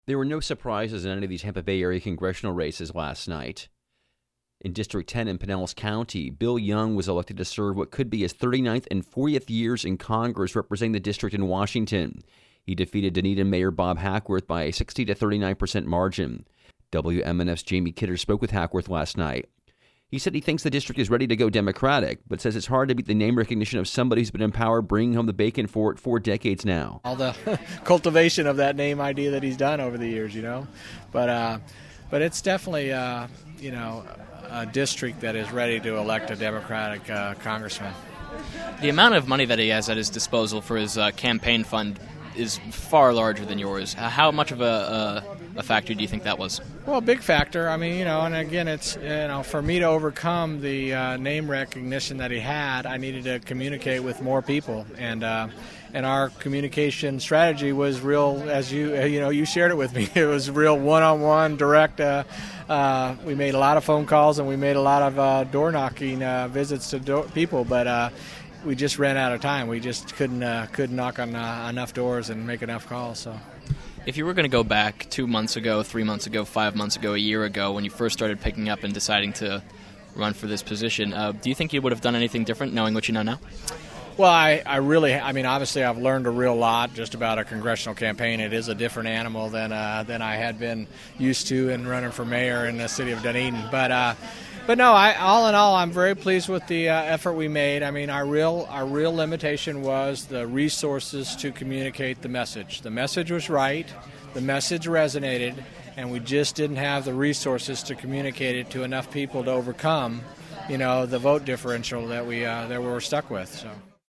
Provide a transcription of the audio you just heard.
There were no surprises in any of these Tampa Bay area congressional races last night. In District 10 in Pinellas County, Bill Young was elected to serve what could be his 39th and 40th years in Congress representing the district in Washington. He defeated Dunedin Mayor Bob Hackworth by a 60 to 39% margin. WMNF's Jamie Kidder spoke with Hackworth last night. He said he thinks the district is ready to go Democratic, but says it's hard to beat the name recognition of somebody who's been in power bringing home the bacon for it 4 decades now. All the cultivation of that name idea that he's done over the years, But it's definitely, a district that is ready to elect a Democratic congressman. The amount of money that he has at his disposal for his campaign fund is far larger than yours. How much of a factor do you think that was? Well, a big factor. I mean, and again, it's, for me to overcome the name recognition that he had, I needed to communicate with more people. And our communication strategy was real, as you shared it with me. It was real one-on-one, direct. We made a lot of phone calls and we made a lot of door-knocking visits to people, but we just ran out of time. We just couldn't knock on enough doors and make enough calls. So, if you were going to go back 2 months ago, 3 months ago, 5 months ago, a year ago, when you first started picking up and deciding to run for this position, do you think you would have done anything different, knowing what you know now? Well, obviously I've learned a real lot just about a congressional campaign. It is a different animal than I had been used to in running for mayor in the city of Dunedin. But no, all in all, I'm very pleased with the effort we made. I mean, our real limitation was the resources to communicate the message. The message was right, the message resonated, and we just didn't have the resources to communicate it to enough people to overcome, the vote differential that we were stuck with. So.